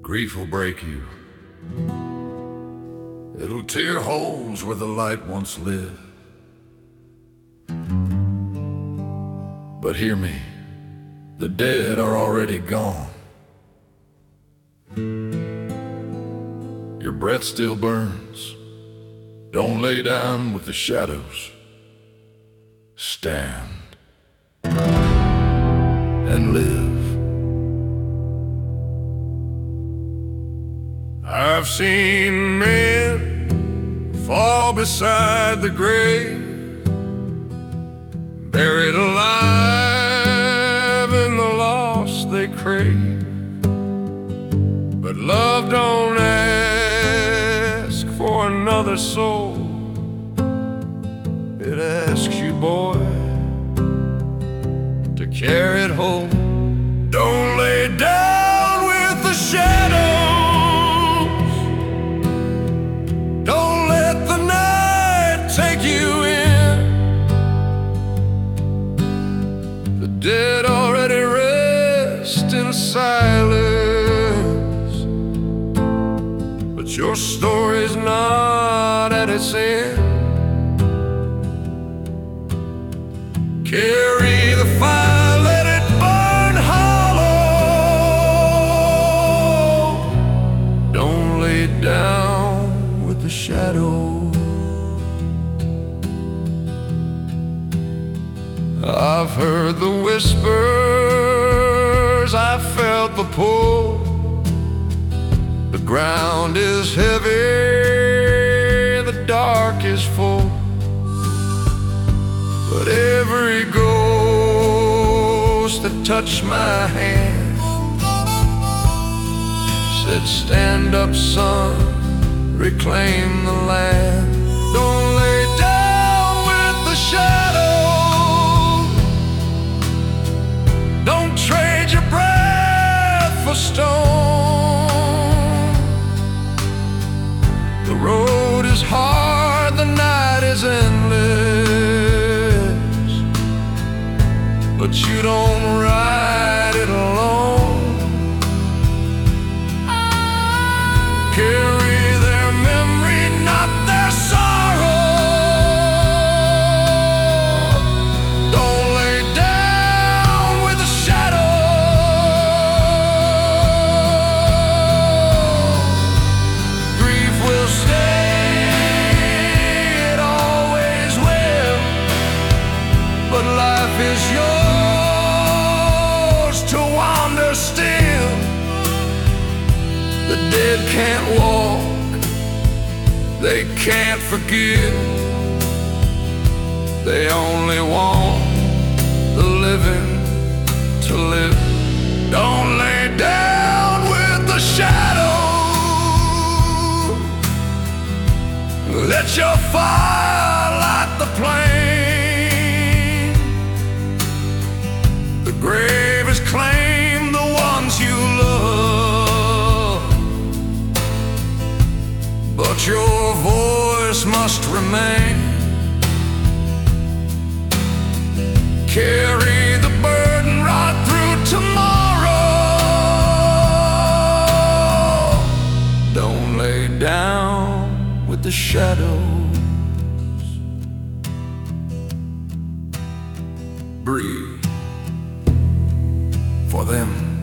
Grief will break you. It'll tear holes where the light once lived. But hear me, the dead are already gone. Your breath still burns. Don't lay down with the shadows. Stand and live. I've seen men fall beside the grave, buried alive in the loss they crave. But love don't ask for another soul. It asks you, boy, to carry it home. Don't lay down with the shadows. Don't let the night take you in. The dead already rest in silence, but your story's not at its end. Carry the fire, let it burn hollow. Don't lay down with the shadow. I've heard the whispers, I felt the pull. The ground is heavy, the dark is full. But every ghost that touched my hand said, stand up, son, reclaim the land. Don't lay down with the shadow. Don't trade your breath for stone. The road is hard, the night is endless, but you don't ride it alone. Carry their memory, not their sorrow. Don't lay down with the shadow. Grief will stay, it always will, but life is yours to wander still. The dead can't walk, they can't forgive. They only want the living to live. Don't lay down with the shadow. Let your fire light the flame. The grave has claimed the ones you love, but your voice must remain. Carry the burden right through tomorrow. Don't lay down with the shadows. Breathe for them.